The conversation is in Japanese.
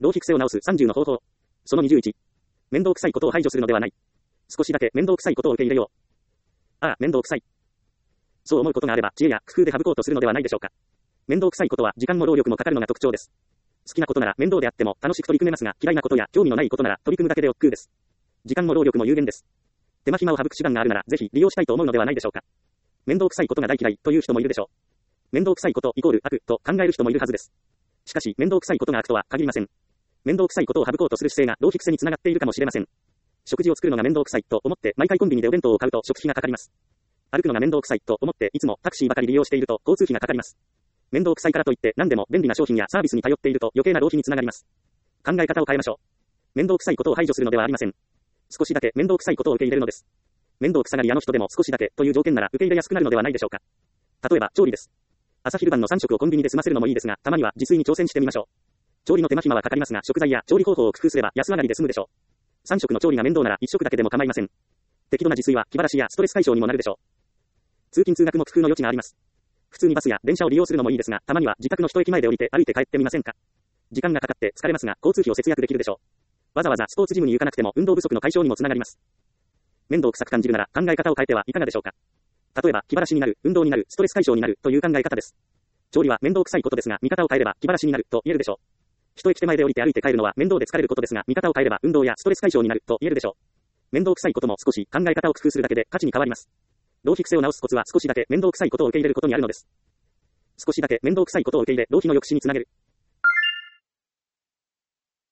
浪費癖を直す30の方法。その21。面倒くさいことを排除するのではない。少しだけ面倒くさいことを受け入れよう。ああ、面倒くさい。そう思うことがあれば知恵や工夫で省こうとするのではないでしょうか。面倒くさいことは時間も労力もかかるのが特徴です。好きなことなら面倒であっても楽しく取り組めますが、嫌いなことや興味のないことなら取り組むだけで億劫です。時間も労力も有限です。手間暇を省く手段があるならぜひ利用したいと思うのではないでしょうか。面倒くさいことが大嫌いという人もいるでしょう。面倒くさいことイコール悪と考える人もいるはずです。しかし面倒くさいことが悪とは限りません。面倒くさいことを省こうとする姿勢が浪費癖につながっているかもしれません。食事を作るのが面倒くさいと思って毎回コンビニでお弁当を買うと食費がかかります。歩くのが面倒くさいと思っていつもタクシーばかり利用していると交通費がかかります。面倒くさいからといって何でも便利な商品やサービスに頼っていると余計な浪費につながります。考え方を変えましょう。面倒くさいことを排除するのではありません。少しだけ面倒くさいことを受け入れるのです。面倒くさがり屋の人でも少しだけという条件なら受け入れやすくなるのではないでしょうか。例えば調理です。朝昼晩の3食をコンビニで済ませるのもいいですが、たまには自炊に挑戦してみましょう。調理の手間暇はかかりますが、食材や調理方法を工夫すれば安上がりで済むでしょう。3食の調理が面倒なら1食だけでも構いません。適度な自炊は気晴らしやストレス解消にもなるでしょう。通勤通学も工夫の余地があります。普通にバスや電車を利用するのもいいですが、たまには自宅の一駅前で降りて歩いて帰ってみませんか。時間がかかって疲れますが、交通費を節約できるでしょう。わざわざスポーツジムに行かなくても運動不足の解消にもつながります。面倒くさく感じるなら考え方を変えてはいかがでしょうか。例えば気晴らしになる、運動になる、ストレス解消になるという考え方です。調理は面倒くさいことですが、見方を変えれば気晴らしになると言えるでしょう。一駅手前で降りて歩いて帰るのは面倒で疲れることですが、見方を変えれば運動やストレス解消になると言えるでしょう。面倒くさいことも少し考え方を工夫するだけで価値に変わります。浪費癖を直すコツは少しだけ面倒くさいことを受け入れることにあるのです。少しだけ面倒くさいことを受け入れ、浪費の抑止につなげる。